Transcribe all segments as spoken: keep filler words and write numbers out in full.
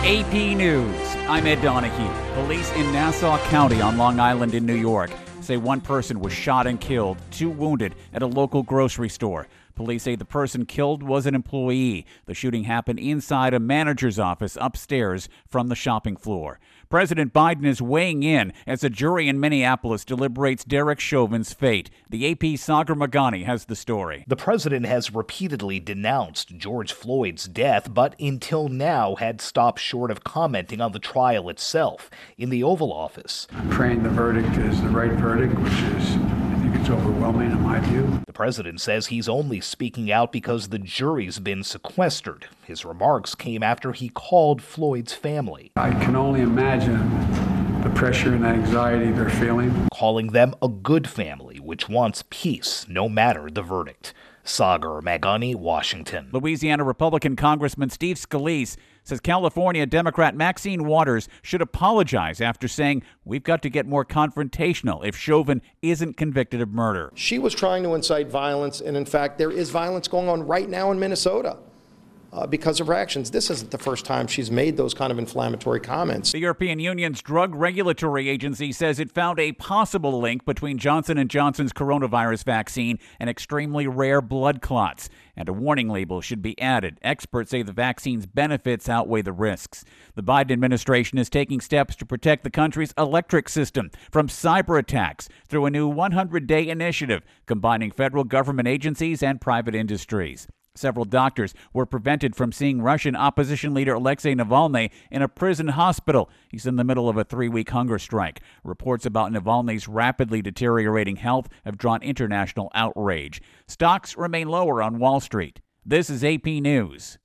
A P News. I'm Ed Donahue. Police in Nassau County on Long Island in New York say one person was shot and killed, two wounded at a local grocery store. Police say the person killed was an employee. The shooting happened inside a manager's office upstairs from the shopping floor. President Biden is weighing in as a jury in Minneapolis deliberates Derek Chauvin's fate. The A P's Sagar Meghani has the story. The president has repeatedly denounced George Floyd's death, but until now had stopped short of commenting on the trial itself. In the Oval Office, I'm praying the verdict is the right verdict, which is, I think it's overwhelming in my view. The president says he's only speaking out because the jury's been sequestered. His remarks came after he called Floyd's family. I can only imagine the pressure and anxiety they're feeling. Calling them a good family, which wants peace, no matter the verdict. Sagar Meghani, Washington. Louisiana Republican Congressman Steve Scalise says California Democrat Maxine Waters should apologize after saying we've got to get more confrontational if Chauvin isn't convicted of murder. She was trying to incite violence, and in fact, there is violence going on right now in Minnesota. Uh, because of her actions. This isn't the first time she's made those kind of inflammatory comments. The European Union's drug regulatory agency says it found a possible link between Johnson and Johnson's coronavirus vaccine and extremely rare blood clots. And a warning label should be added. Experts say the vaccine's benefits outweigh the risks. The Biden administration is taking steps to protect the country's electric system from cyber attacks through a new one hundred day initiative combining federal government agencies and private industries. Several doctors were prevented from seeing Russian opposition leader Alexei Navalny in a prison hospital. He's in the middle of a three-week hunger strike. Reports about Navalny's rapidly deteriorating health have drawn international outrage. Stocks remain lower on Wall Street. This is A P News.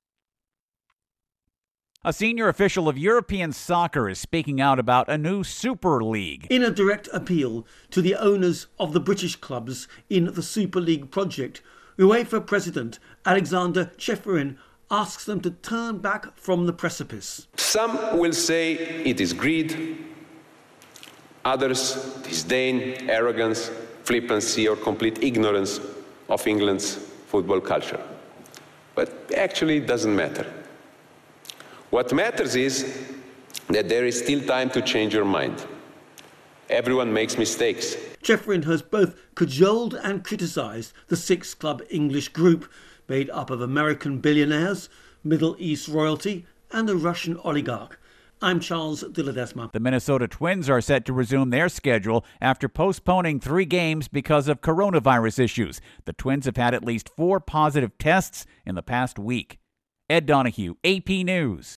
A senior official of European soccer is speaking out about a new Super League. In a direct appeal to the owners of the British clubs in the Super League project, UEFA President Alexander Ceferin asks them to turn back from the precipice. Some will say it is greed, others disdain, arrogance, flippancy, or complete ignorance of England's football culture. But actually it doesn't matter. What matters is that there is still time to change your mind. Everyone makes mistakes. Ceferin has both cajoled and criticised the six-club English group made up of American billionaires, Middle East royalty and a Russian oligarch. I'm Charles de Ledesma. The Minnesota Twins are set to resume their schedule after postponing three games because of coronavirus issues. The Twins have had at least four positive tests in the past week. Ed Donahue, A P News.